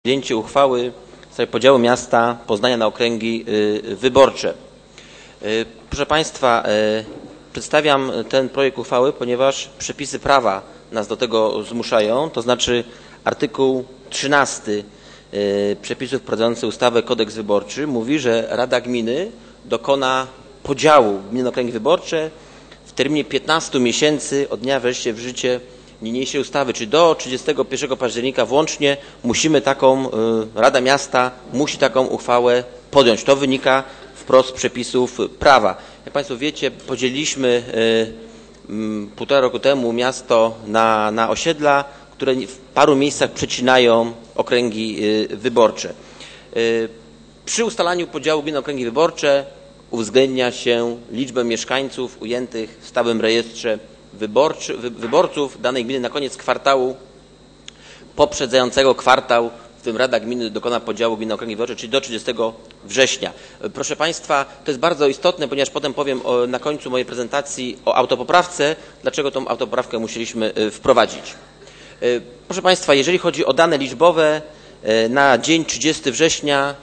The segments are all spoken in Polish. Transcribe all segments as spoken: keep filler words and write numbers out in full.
Podjęcie uchwały w sprawie podziału miasta Poznania na okręgi wyborcze. Proszę Państwa, przedstawiam ten projekt uchwały, ponieważ przepisy prawa nas do tego zmuszają, to znaczy artykuł trzynasty przepisów wprowadzających ustawę Kodeks Wyborczy mówi, że Rada Gminy dokona podziału gminy na okręgi wyborcze w terminie piętnastu miesięcy od dnia wejścia w życie niniejszej ustawy, czyli do trzydziestego pierwszego października włącznie musimy taką, Rada Miasta musi taką uchwałę podjąć. To wynika wprost z przepisów prawa. Jak Państwo wiecie, podzieliliśmy półtora roku temu miasto na, na osiedla, które w paru miejscach przecinają okręgi wyborcze. Przy ustalaniu podziału gminy na okręgi wyborcze uwzględnia się liczbę mieszkańców ujętych w stałym rejestrze Wyborczy, wy, wyborców danej gminy na koniec kwartału poprzedzającego kwartał, w którym Rada Gminy dokona podziału gminy na okręgi wyborcze, czyli do trzydziestego września. Proszę Państwa, to jest bardzo istotne, ponieważ potem powiem o, na końcu mojej prezentacji o autopoprawce, dlaczego tą autopoprawkę musieliśmy wprowadzić. Proszę Państwa, jeżeli chodzi o dane liczbowe, na dzień trzydziestego września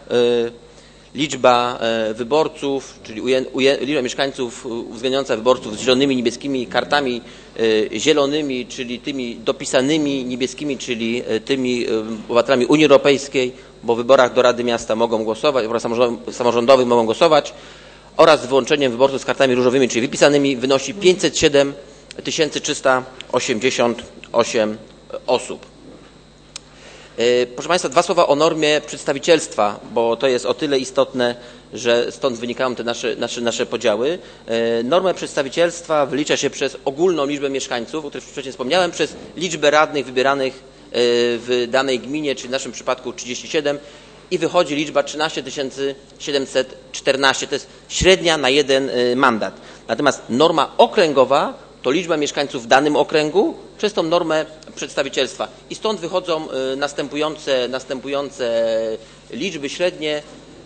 liczba wyborców, czyli liczba mieszkańców uwzględniająca wyborców z zielonymi, niebieskimi kartami zielonymi, czyli tymi dopisanymi niebieskimi, czyli tymi obywatelami Unii Europejskiej, bo w wyborach do Rady Miasta mogą głosować, w wyborach samorządowych mogą głosować, oraz z wyłączeniem wyborców z kartami różowymi, czyli wypisanymi, wynosi pięćset siedem tysięcy trzysta osiemdziesiąt osiem osób. Proszę Państwa, dwa słowa o normie przedstawicielstwa, bo to jest o tyle istotne, że stąd wynikają te nasze, nasze, nasze podziały. Normę przedstawicielstwa wylicza się przez ogólną liczbę mieszkańców, o której wcześniej wspomniałem, przez liczbę radnych wybieranych w danej gminie, czyli w naszym przypadku trzydzieści siedem, i wychodzi liczba trzynaście tysięcy siedemset czternaście. To jest średnia na jeden mandat. Natomiast norma okręgowa to liczba mieszkańców w danym okręgu przez tą normę przedstawicielstwa. I stąd wychodzą następujące, następujące liczby średnie.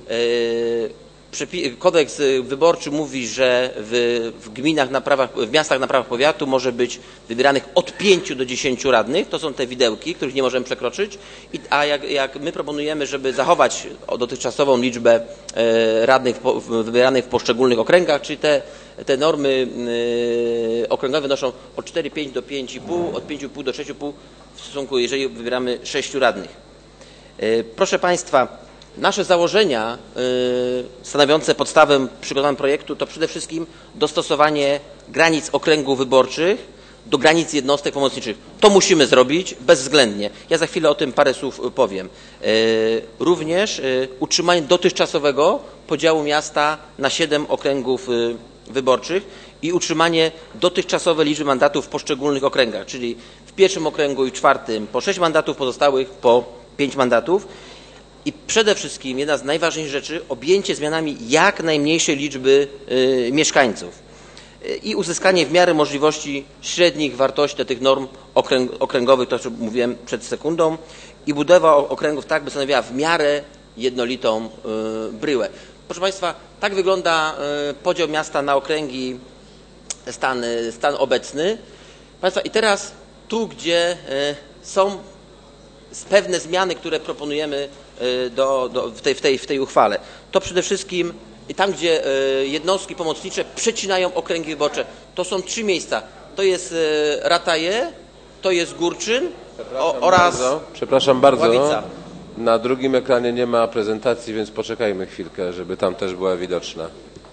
Kodeks wyborczy mówi, że w, w gminach na prawach, w miastach na prawach powiatu może być wybieranych od pięciu do dziesięciu radnych. To są te widełki, których nie możemy przekroczyć. I, a jak, jak my proponujemy, żeby zachować dotychczasową liczbę radnych wybieranych w poszczególnych okręgach, czyli te Te normy okręgowe wynoszą od cztery przecinek pięć do pięć przecinek pięć, od pięć przecinek pięć do sześć przecinek pięć w stosunku, jeżeli wybieramy sześciu radnych. Proszę Państwa, nasze założenia stanowiące podstawę przygotowania projektu to przede wszystkim dostosowanie granic okręgów wyborczych do granic jednostek pomocniczych. To musimy zrobić bezwzględnie. Ja za chwilę o tym parę słów powiem. Również utrzymanie dotychczasowego podziału miasta na siedem okręgów wyborczych i utrzymanie dotychczasowej liczby mandatów w poszczególnych okręgach, czyli w pierwszym okręgu i w czwartym po sześć mandatów, pozostałych po pięć mandatów. I przede wszystkim jedna z najważniejszych rzeczy, objęcie zmianami jak najmniejszej liczby y, mieszkańców i uzyskanie w miarę możliwości średnich wartości tych norm okręg, okręgowych, to co mówiłem przed sekundą, i budowa okręgów tak, by stanowiła w miarę jednolitą y, bryłę. Proszę Państwa, tak wygląda podział miasta na okręgi, stan, stan obecny. Państwa, i teraz tu, gdzie są pewne zmiany, które proponujemy do, do, w, tej, w, tej, w tej uchwale, to przede wszystkim tam, gdzie jednostki pomocnicze przecinają okręgi wyborcze, to są trzy miejsca. To jest Rataje, to jest Górczyn o, oraz bardzo, Przepraszam bardzo. Ławica. Na drugim ekranie nie ma prezentacji, więc poczekajmy chwilkę, żeby tam też była widoczna.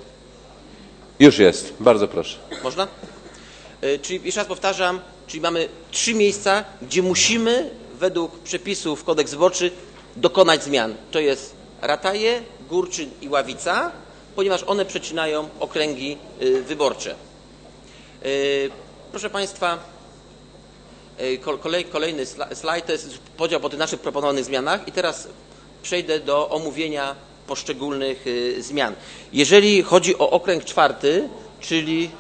Już jest. Bardzo proszę. Można? Czyli jeszcze raz powtarzam, czyli mamy trzy miejsca, gdzie musimy według przepisów Kodeks Wyborczy dokonać zmian. To jest Rataje, Górczyn i Ławica, ponieważ one przecinają okręgi wyborcze. Proszę Państwa, Kolej, kolejny slajd to jest podział po tych naszych proponowanych zmianach i teraz przejdę do omówienia poszczególnych zmian. Jeżeli chodzi o okręg czwarty, czyli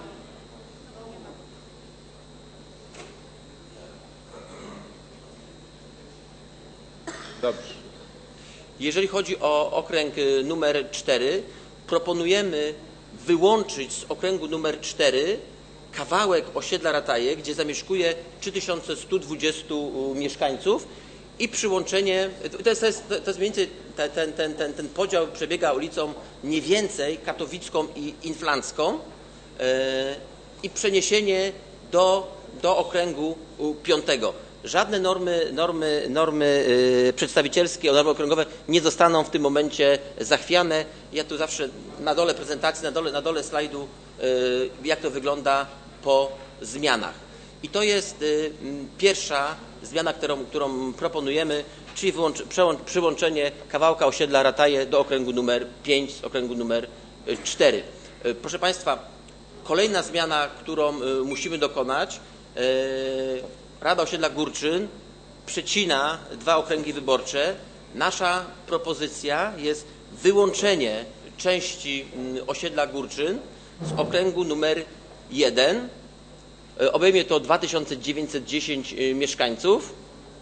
Dobrze. Jeżeli chodzi o okręg numer cztery, proponujemy wyłączyć z okręgu numer cztery kawałek osiedla Rataje, gdzie zamieszkuje trzy tysiące sto dwadzieścia mieszkańców i przyłączenie, to jest, to jest, to jest mniej więcej ten, ten, ten, ten podział przebiega ulicą mniej więcej katowicką i inflancką yy, i przeniesienie do, do okręgu piątego. Żadne normy, normy, normy yy, przedstawicielskie, normy okręgowe nie zostaną w tym momencie zachwiane. Ja tu zawsze na dole prezentacji, na dole, na dole slajdu, yy, jak to wygląda po zmianach. I to jest yy, pierwsza zmiana, którą, którą proponujemy, czyli wyłącz, przyłączenie kawałka osiedla Rataje do okręgu numer pięć z okręgu numer cztery. Yy, proszę Państwa, kolejna zmiana, którą yy, musimy dokonać, yy, Rada Osiedla Górczyn przecina dwa okręgi wyborcze. Nasza propozycja jest wyłączenie części osiedla Górczyn z okręgu numer jeden. Obejmie to dwa tysiące dziewięćset dziesięć mieszkańców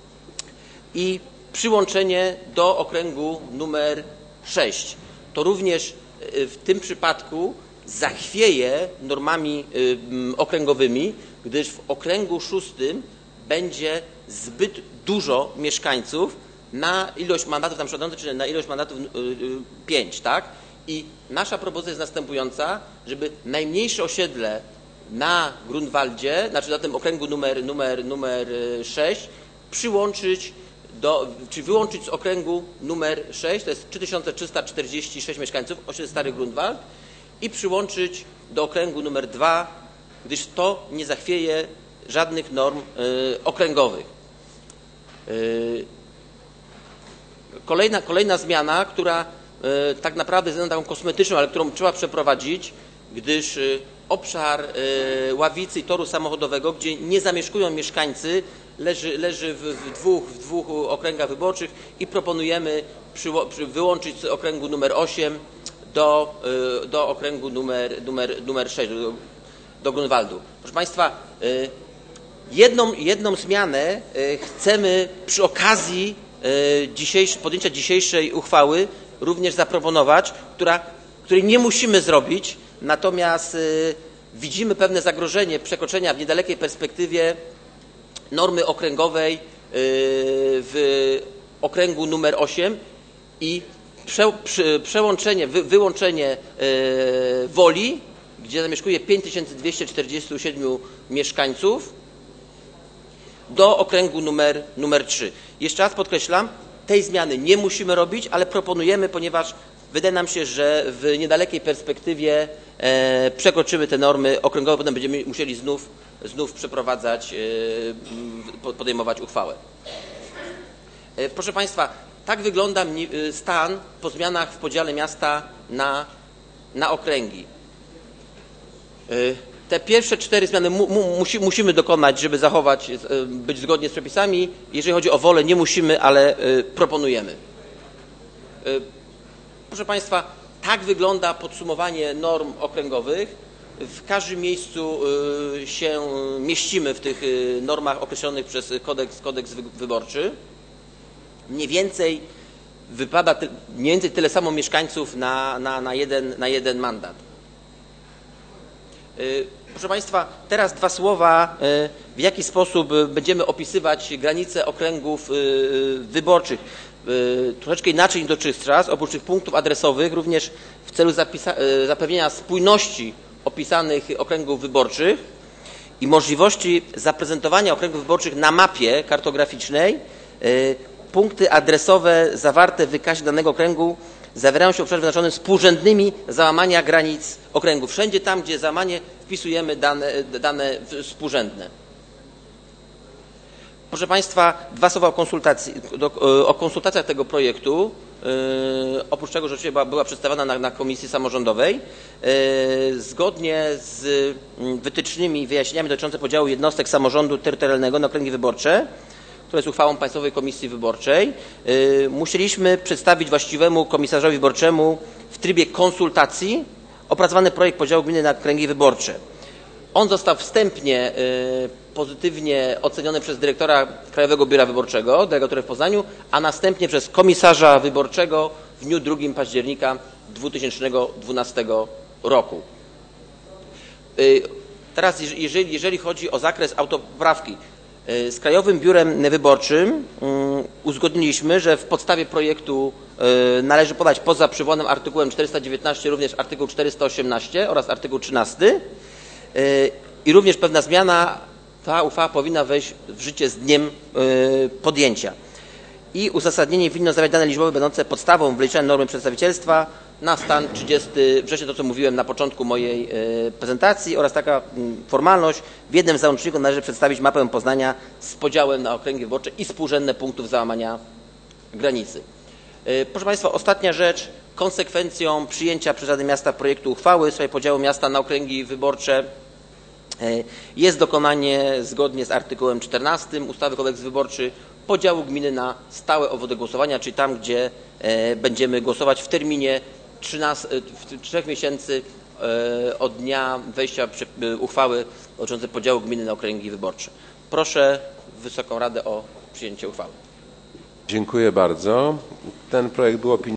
i przyłączenie do okręgu numer sześć. To również w tym przypadku zachwieje normami okręgowymi, gdyż w okręgu szóstym będzie zbyt dużo mieszkańców na ilość mandatów tam przodzących, czyli na ilość mandatów pięć, tak? I nasza propozycja jest następująca, żeby najmniejsze osiedle na Grunwaldzie, znaczy na tym okręgu numer, numer, numer sześć, przyłączyć do, czy wyłączyć z okręgu numer sześć, to jest trzy tysiące trzysta czterdzieści sześć mieszkańców, osiedle Stary Grunwald, i przyłączyć do okręgu numer dwa, gdyż to nie zachwieje żadnych norm y, okręgowych. Y, kolejna, kolejna zmiana, która y, tak naprawdę jest taką kosmetyczną, ale którą trzeba przeprowadzić, gdyż y, obszar y, Ławicy i toru samochodowego, gdzie nie zamieszkują mieszkańcy, leży, leży w, w, dwóch, w dwóch okręgach wyborczych i proponujemy przy, przy, wyłączyć z okręgu numer osiem do, y, do okręgu numer, numer, numer sześć, do, do Grunwaldu. Proszę Państwa, y, jedną, jedną zmianę y, chcemy przy okazji y, dzisiejszy, podjęcia dzisiejszej uchwały również zaproponować, która, której nie musimy zrobić, natomiast y, widzimy pewne zagrożenie przekroczenia w niedalekiej perspektywie normy okręgowej y, w okręgu numer osiem i prze, przy, przełączenie, wy, wyłączenie y, Woli, gdzie zamieszkuje pięć tysięcy dwieście czterdzieści siedem mieszkańców, do okręgu numer, numer trzy. Jeszcze raz podkreślam, tej zmiany nie musimy robić, ale proponujemy, ponieważ wydaje nam się, że w niedalekiej perspektywie e, przekroczymy te normy okręgowe, potem będziemy musieli znów, znów przeprowadzać, e, podejmować uchwałę. E, proszę Państwa, tak wygląda stan po zmianach w podziale miasta na, na okręgi. E, Te pierwsze cztery zmiany mu, mu, musi, musimy dokonać, żeby zachować, być zgodnie z przepisami. Jeżeli chodzi o wolę, nie musimy, ale y, proponujemy. Y, proszę Państwa, tak wygląda podsumowanie norm okręgowych. W każdym miejscu y, się mieścimy w tych y, normach określonych przez kodeks, kodeks wyborczy. Mniej więcej wypada ty, mniej więcej tyle samo mieszkańców na, na, na, jeden, na jeden mandat. Proszę Państwa, teraz dwa słowa, w jaki sposób będziemy opisywać granice okręgów wyborczych. Troszeczkę inaczej niż dotychczas, oprócz tych punktów adresowych, również w celu zapewnienia spójności opisanych okręgów wyborczych i możliwości zaprezentowania okręgów wyborczych na mapie kartograficznej, punkty adresowe zawarte w wykazie danego okręgu zawierają się w obszarze wyznaczonym współrzędnymi załamania granic okręgu. Wszędzie tam, gdzie załamanie, wpisujemy dane, dane współrzędne. Proszę Państwa, dwa słowa o, konsultacji, do, o konsultacjach tego projektu. Yy, oprócz tego, że oczywiście była, była przedstawiona na, na Komisji Samorządowej. Yy, zgodnie z wytycznymi i wyjaśnieniami dotyczącymi podziału jednostek samorządu terytorialnego na okręgi wyborcze, która jest uchwałą Państwowej Komisji Wyborczej, yy, musieliśmy przedstawić właściwemu komisarzowi wyborczemu w trybie konsultacji opracowany projekt podziału gminy na okręgi wyborcze. On został wstępnie yy, pozytywnie oceniony przez dyrektora Krajowego Biura Wyborczego, dyrektora w Poznaniu, a następnie przez komisarza wyborczego w dniu drugim października dwa tysiące dwunastego roku. Yy, teraz jeżeli, jeżeli chodzi o zakres autopoprawki, Z Krajowym Biurem Wyborczym uzgodniliśmy, że w podstawie projektu należy podać poza przywołanym artykułem czterysta dziewiętnaście również artykuł czterysta osiemnaście oraz artykuł trzynasty i również pewna zmiana, ta uchwała powinna wejść w życie z dniem podjęcia. I uzasadnienie winno zawierać dane liczbowe będące podstawą wyliczenia normy przedstawicielstwa na stan trzydziestego września, to co mówiłem na początku mojej prezentacji, oraz taka formalność. W jednym załączniku należy przedstawić mapę Poznania z podziałem na okręgi wyborcze i współrzędne punktów załamania granicy. Proszę Państwa, ostatnia rzecz. Konsekwencją przyjęcia przez Radę Miasta projektu uchwały w sprawie podziału miasta na okręgi wyborcze jest dokonanie zgodnie z artykułem czternastym ustawy Kodeks Wyborczy podziału gminy na stałe obwody głosowania, czyli tam, gdzie będziemy głosować w terminie trzech miesięcy od dnia wejścia uchwały dotyczącej podziału gminy na okręgi wyborcze. Proszę Wysoką Radę o przyjęcie uchwały. Dziękuję bardzo. Ten projekt był opiniowany